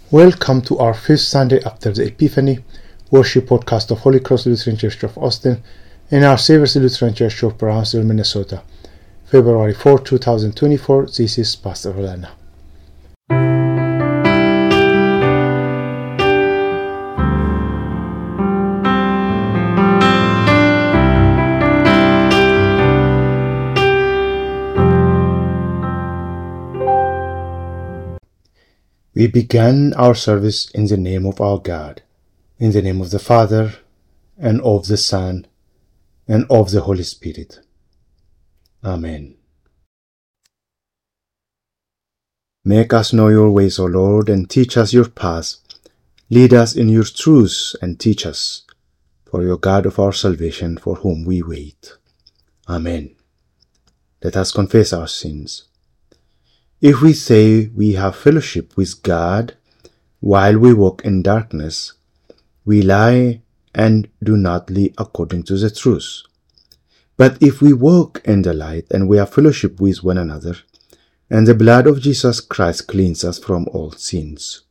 Welcome to our fifth Sunday after the Epiphany worship podcast of Holy Cross Lutheran Church of Austin and our Saviour's Lutheran Church of Brownsville, Minnesota. February 4, 2024. This is Pastor Olana. We began our service in the name of our God, in the name of the Father, and of the Son, and of the Holy Spirit. Amen. Make us know your ways, O Lord, and teach us your paths. Lead us in your truths, and teach us, for your God of our salvation, for whom we wait. Amen. Let us confess our sins. If we say we have fellowship with God while we walk in darkness, we lie and do not live according to the truth. But if we walk in the light and we have fellowship with one another, and the blood of Jesus Christ cleanses us from all sins.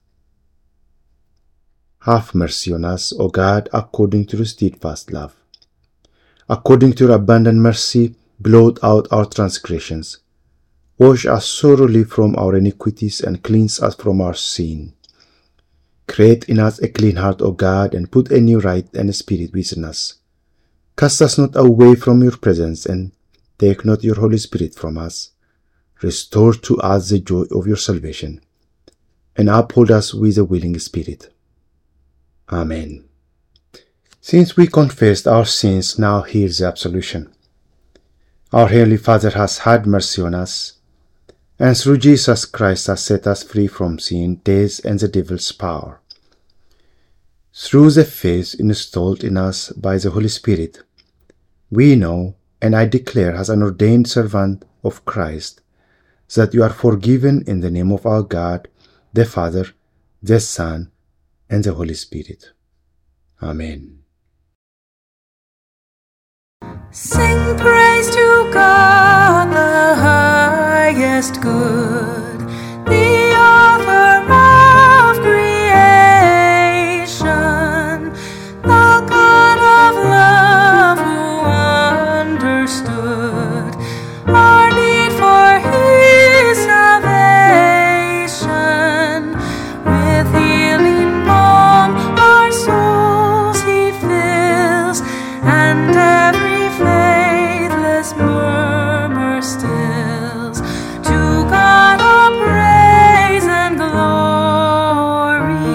Have mercy on us, O God, according to your steadfast love. According to your abundant mercy, blot out our transgressions. Wash us thoroughly from our iniquities and cleanse us from our sin. Create in us a clean heart, O God, and put a new right and a spirit within us. Cast us not away from your presence, and take not your Holy Spirit from us. Restore to us the joy of your salvation, and uphold us with a willing spirit. Amen. Since we confessed our sins, now hear the absolution. Our Heavenly Father has had mercy on us, and through Jesus Christ has set us free from sin, death, and the devil's power. Through the faith installed in us by the Holy Spirit, we know, and I declare as an ordained servant of Christ, that you are forgiven in the name of our God, the Father, the Son, and the Holy Spirit. Amen. Sing praise to God, the highest good, the author of creation, the God of love who understood our need for his salvation. With healing balm our souls he fills, and every faithless murmur stills. To God all praise and glory.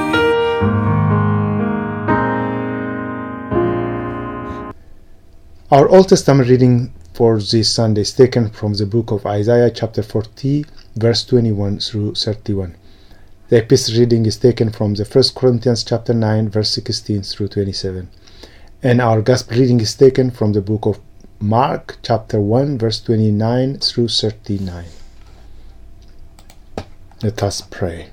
Our Old Testament reading for this Sunday is taken from the book of Isaiah chapter 40, verse 21 through 31. The epistle reading is taken from the 1 Corinthians chapter 9, verse 16 through 27. And our gospel reading is taken from the book of Mark chapter 1, verse 29 through 39. Let us pray.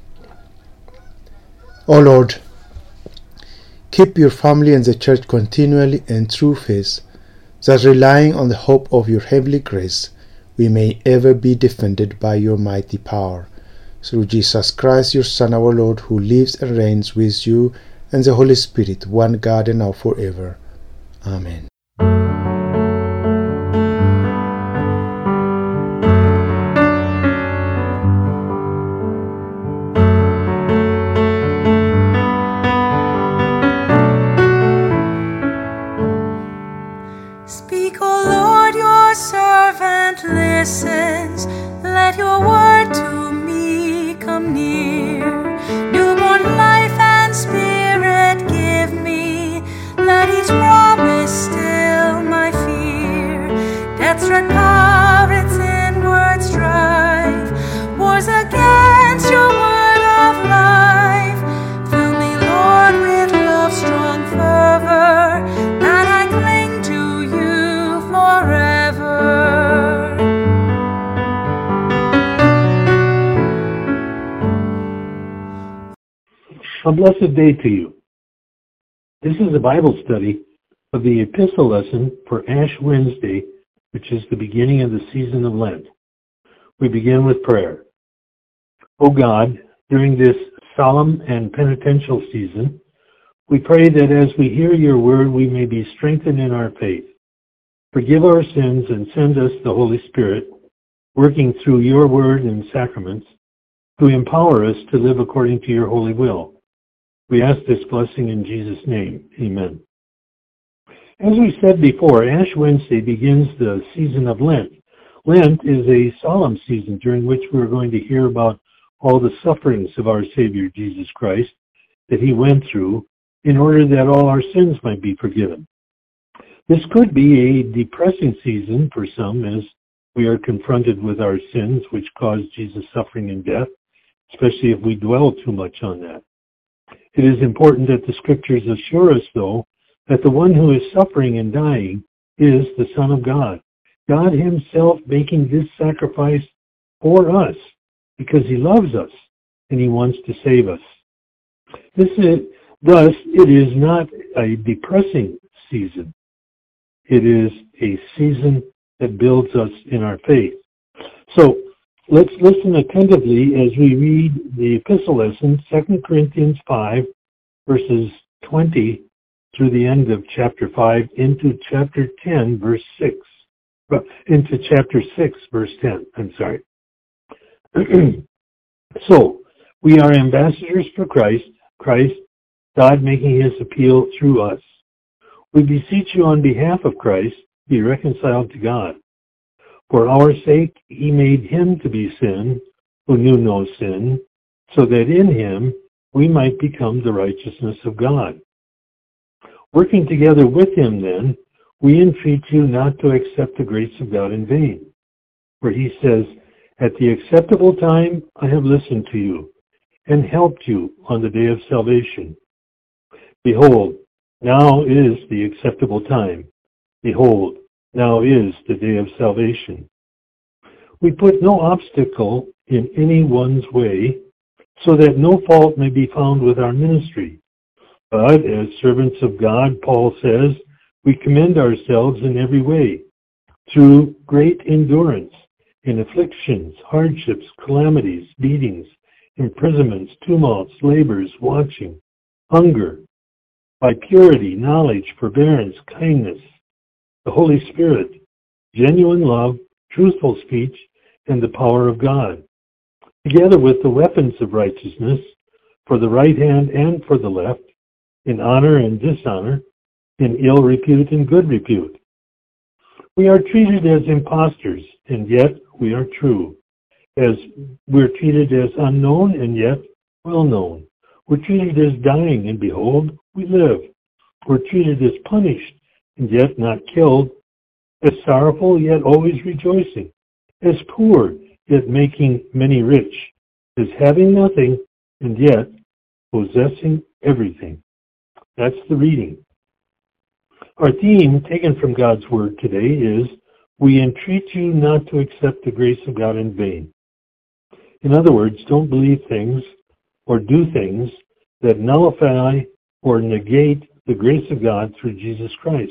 O Lord, keep your family and the church continually in true faith, that relying on the hope of your heavenly grace, we may ever be defended by your mighty power. Through Jesus Christ, your Son, our Lord, who lives and reigns with you and the Holy Spirit, one God, and now forever. Amen. Speak, O Lord, your servant listens. Let your word to me come near. Newborn life and spirit give me. Let each promise still my fear. Death's red power, its inward strife, wars against your word of life. Fill me, Lord, with love's strong fervor, that I cling to you forever. A blessed day to you. This is a Bible study of the epistle lesson for Ash Wednesday, which is the beginning of the season of Lent. We begin with prayer. O God, during this solemn and penitential season, we pray that as we hear your word, we may be strengthened in our faith. Forgive our sins and send us the Holy Spirit, working through your word and sacraments, to empower us to live according to your holy will. We ask this blessing in Jesus' name. Amen. As we said before, Ash Wednesday begins the season of Lent. Lent is a solemn season during which we're going to hear about all the sufferings of our Savior Jesus Christ that he went through in order that all our sins might be forgiven. This could be a depressing season for some as we are confronted with our sins which caused Jesus' suffering and death, especially if we dwell too much on that. It is important that the Scriptures assure us, though, that the one who is suffering and dying is the Son of God, God himself making this sacrifice for us because he loves us and he wants to save us. Thus, it is not a depressing season. It is a season that builds us in our faith. So, let's listen attentively as we read the epistle lesson, 2 Corinthians 5, verses 20 through the end of chapter 5 into chapter 10, verse 6. Into chapter 6, verse 10. I'm sorry. So, we are ambassadors for Christ, God making his appeal through us. We beseech you on behalf of Christ, be reconciled to God. For our sake, he made him to be sin, who knew no sin, so that in him we might become the righteousness of God. Working together with him, then, we entreat you not to accept the grace of God in vain. For he says, at the acceptable time I have listened to you, and helped you on the day of salvation. Behold, now is the acceptable time. Behold, now is the day of salvation. We put no obstacle in anyone's way, so that no fault may be found with our ministry. But as servants of God, Paul says, we commend ourselves in every way, through great endurance, in afflictions, hardships, calamities, beatings, imprisonments, tumults, labors, watching, hunger, by purity, knowledge, forbearance, kindness, the Holy Spirit, genuine love, truthful speech, and the power of God, together with the weapons of righteousness, for the right hand and for the left, in honor and dishonor, in ill repute and good repute. We are treated as impostors, and yet we are true. As we're treated as unknown, and yet well known. We're treated as dying, and behold, we live. We're treated as punished, and yet not killed. As sorrowful, yet always rejoicing. As poor, yet making many rich. As having nothing, and yet possessing everything. That's the reading. Our theme, taken from God's Word today, is, we entreat you not to accept the grace of God in vain. In other words, don't believe things or do things that nullify or negate the grace of God through Jesus Christ.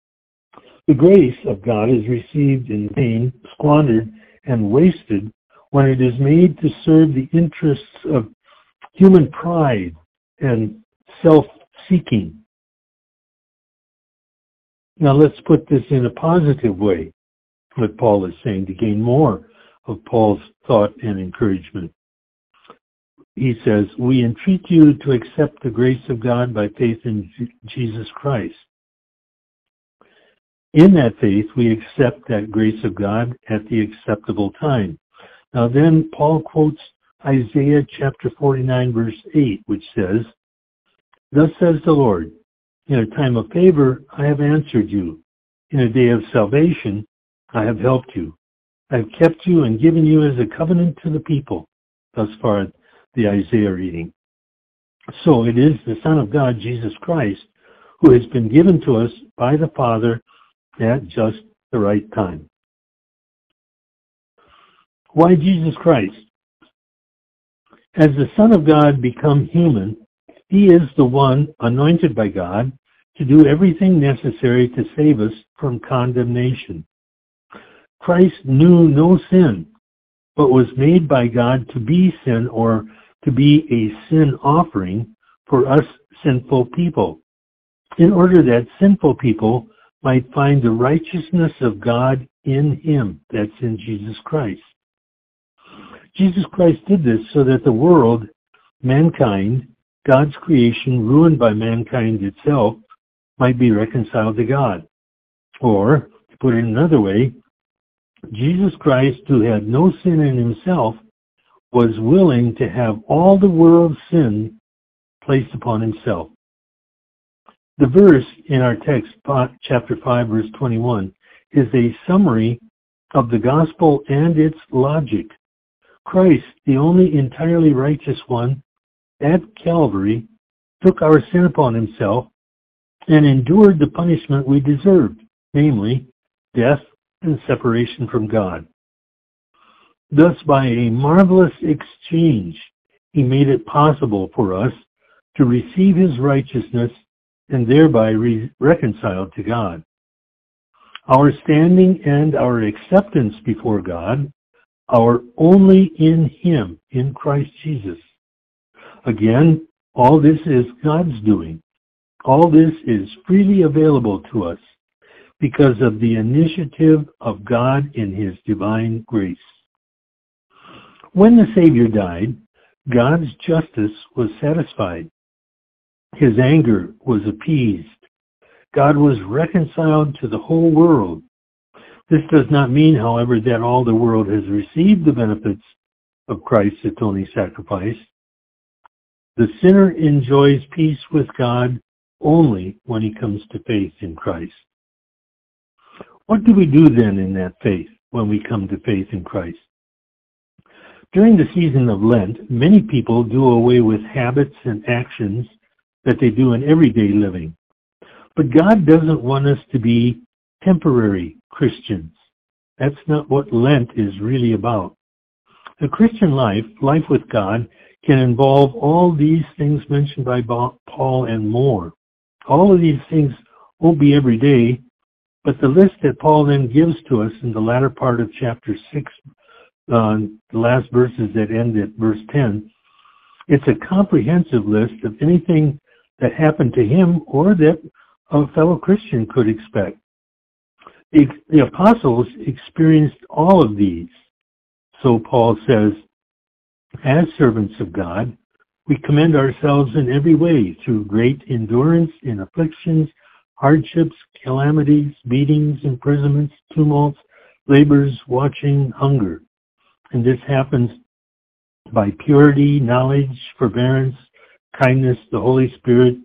The grace of God is received in vain, squandered, and wasted when it is made to serve the interests of human pride and self-seeking. Now let's put this in a positive way, what Paul is saying, to gain more of Paul's thought and encouragement. He says, we entreat you to accept the grace of God by faith in Jesus Christ. In that faith, we accept that grace of God at the acceptable time. Now then, Paul quotes Isaiah chapter 49, verse 8, which says, thus says the Lord, in a time of favor I have answered you. In a day of salvation I have helped you. I have kept you and given you as a covenant to the people. Thus far, the Isaiah reading. So it is the Son of God, Jesus Christ, who has been given to us by the Father at just the right time. Why Jesus Christ? As the Son of God become human, he is the one anointed by God to do everything necessary to save us from condemnation. Christ knew no sin, but was made by God to be sin or to be a sin offering for us sinful people, in order that sinful people might find the righteousness of God in him, that's in Jesus Christ. Jesus Christ did this so that the world, mankind, God's creation ruined by mankind itself, might be reconciled to God. Or, to put it another way, Jesus Christ, who had no sin in himself, was willing to have all the world's sin placed upon himself. The verse in our text, chapter 5, verse 21, is a summary of the gospel and its logic. Christ, the only entirely righteous one, at Calvary, took our sin upon himself and endured the punishment we deserved, namely, death and separation from God. Thus, by a marvelous exchange, he made it possible for us to receive his righteousness and thereby reconciled to God. Our standing and our acceptance before God are only in him, in Christ Jesus. Again, all this is God's doing. All this is freely available to us because of the initiative of God in his divine grace. When the Savior died, God's justice was satisfied. His anger was appeased. God was reconciled to the whole world. This does not mean, however, that all the world has received the benefits of Christ's atoning sacrifice. The sinner enjoys peace with God only when he comes to faith in Christ. What do we do then in that faith when we come to faith in Christ? During the season of Lent, many people do away with habits and actions that they do in everyday living. But God doesn't want us to be temporary Christians. That's not what Lent is really about. The Christian life with God, can involve all these things mentioned by Paul and more. All of these things won't be every day, but the list that Paul then gives to us in the latter part of chapter 6, the last verses that end at verse 10, it's a comprehensive list of anything that happened to him or that a fellow Christian could expect. The apostles experienced all of these. So Paul says, as servants of God, we commend ourselves in every way through great endurance in afflictions, hardships, calamities, beatings, imprisonments, tumults, labors, watching, hunger. And this happens by purity, knowledge, forbearance, kindness, the Holy Spirit,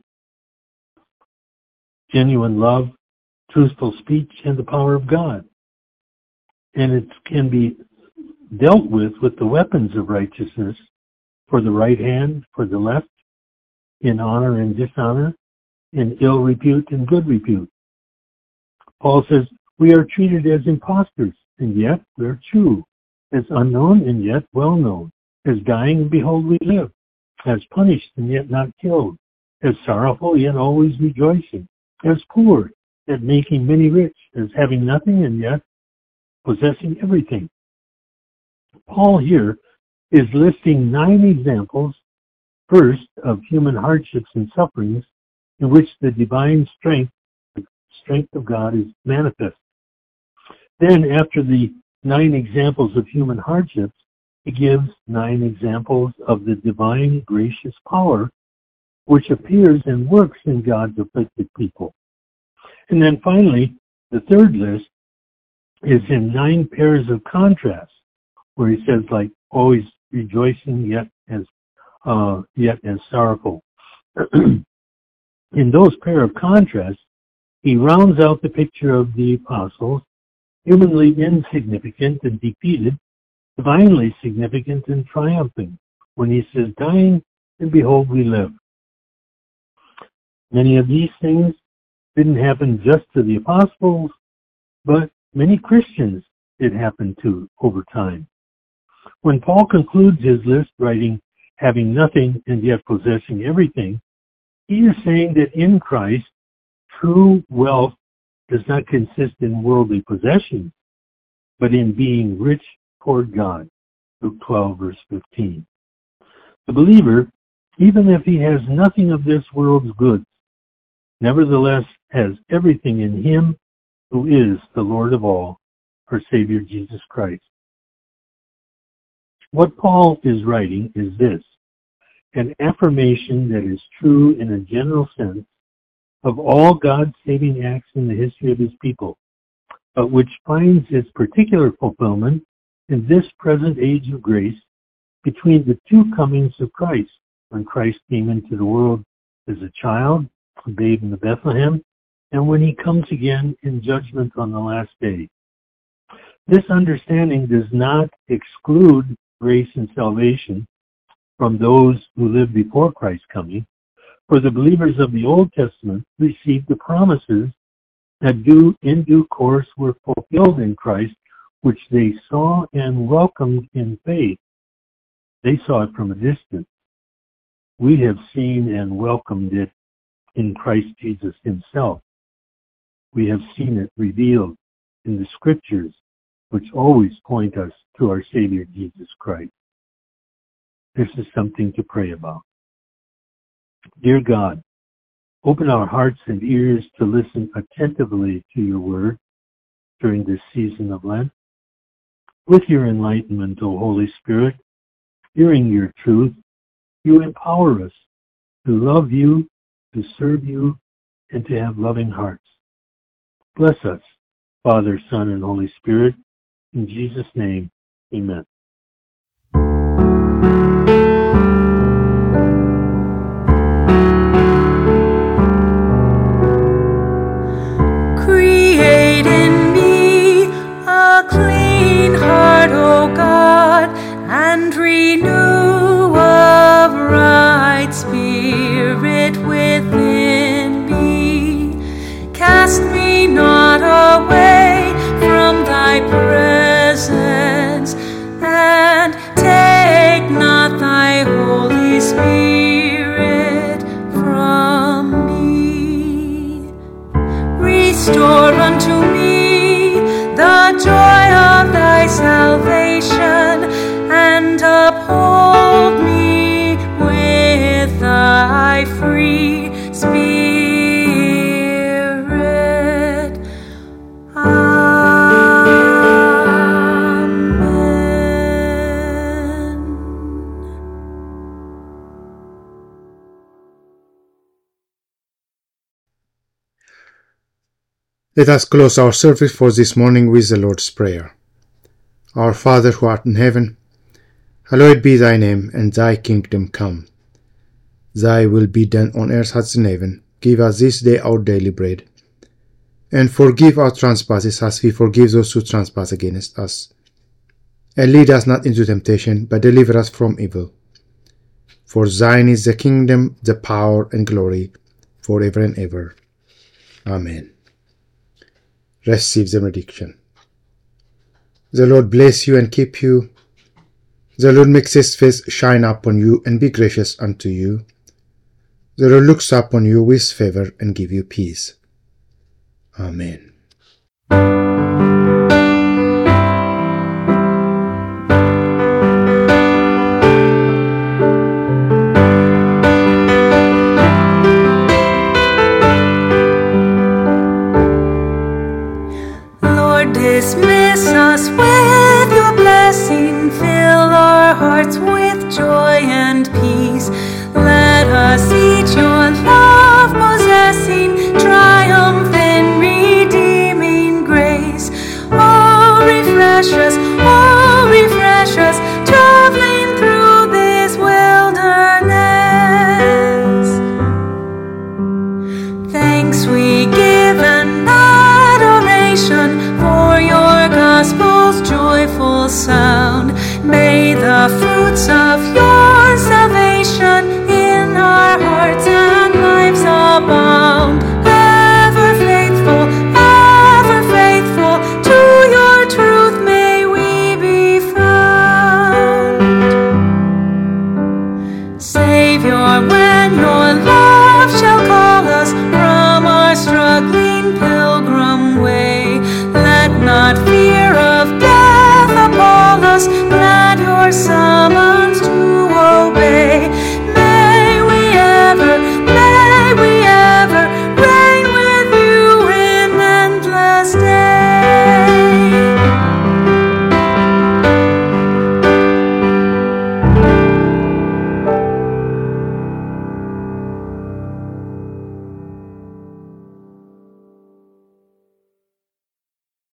genuine love, truthful speech, and the power of God. And it can be dealt with the weapons of righteousness for the right hand, for the left, in honor and dishonor, in ill repute and good repute. Paul says, we are treated as impostors, and yet we are true, as unknown and yet well known, as dying and behold we live, as punished and yet not killed, as sorrowful yet always rejoicing, as poor yet making many rich, as having nothing and yet possessing everything. Paul here is listing 9 examples, first, of human hardships and sufferings in which the divine strength of God is manifest. Then, after the 9 examples of human hardships, he gives 9 examples of the divine gracious power which appears and works in God's afflicted people. And then finally, the third list is in 9 pairs of contrasts, where he says, like, always rejoicing, yet as sorrowful. In those pair of contrasts, he rounds out the picture of the apostles, humanly insignificant and defeated, divinely significant and triumphing, when he says, dying, and behold, we live. Many of these things didn't happen just to the apostles, but many Christians it happened to over time. When Paul concludes his list, writing, having nothing and yet possessing everything, he is saying that in Christ, true wealth does not consist in worldly possessions, but in being rich toward God. Luke 12, verse 15. The believer, even if he has nothing of this world's goods, nevertheless has everything in him who is the Lord of all, our Savior Jesus Christ. What Paul is writing is this: an affirmation that is true in a general sense of all God's saving acts in the history of his people, but which finds its particular fulfillment in this present age of grace between the two comings of Christ, when Christ came into the world as a child, a babe in the Bethlehem, and when he comes again in judgment on the last day. This understanding does not exclude grace and salvation from those who lived before Christ's coming, for the believers of the Old Testament received the promises that in due course were fulfilled in Christ, which they saw and welcomed in faith. They saw it from a distance. We have seen and welcomed it in Christ Jesus himself. We have seen it revealed in the Scriptures, which always point us to our Savior Jesus Christ. This is something to pray about. Dear God, open our hearts and ears to listen attentively to your word during this season of Lent. With your enlightenment, O Holy Spirit, hearing your truth, you empower us to love you, to serve you, and to have loving hearts. Bless us, Father, Son, and Holy Spirit. In Jesus' name, amen. Create in me a clean heart, O God, and renew a right spirit within me. Cast me not away from thy presence, and take not thy Holy Spirit from me. Restore unto me the joy of thy salvation, and uphold me with thy free spirit. Let us close our service for this morning with the Lord's Prayer. Our Father who art in heaven, hallowed be thy name, and thy kingdom come. Thy will be done on earth as in heaven. Give us this day our daily bread, and forgive our trespasses as we forgive those who trespass against us. And lead us not into temptation, but deliver us from evil. For thine is the kingdom, the power, and glory, forever and ever. Amen. Receive the benediction. The Lord bless you and keep you. The Lord makes his face shine upon you and be gracious unto you. The Lord looks upon you with favor and give you peace. Amen. Dismiss us with your blessing, fill our hearts with joy and peace. Let us each your love possessing, triumph in redeeming grace. Oh, refresh us, traveling through this wilderness. Thanks we give and adoration for your gospel's joyful sound. May the fruits of your salvation in our hearts and lives abound. Ever faithful, to your truth may we be found. Savior, when your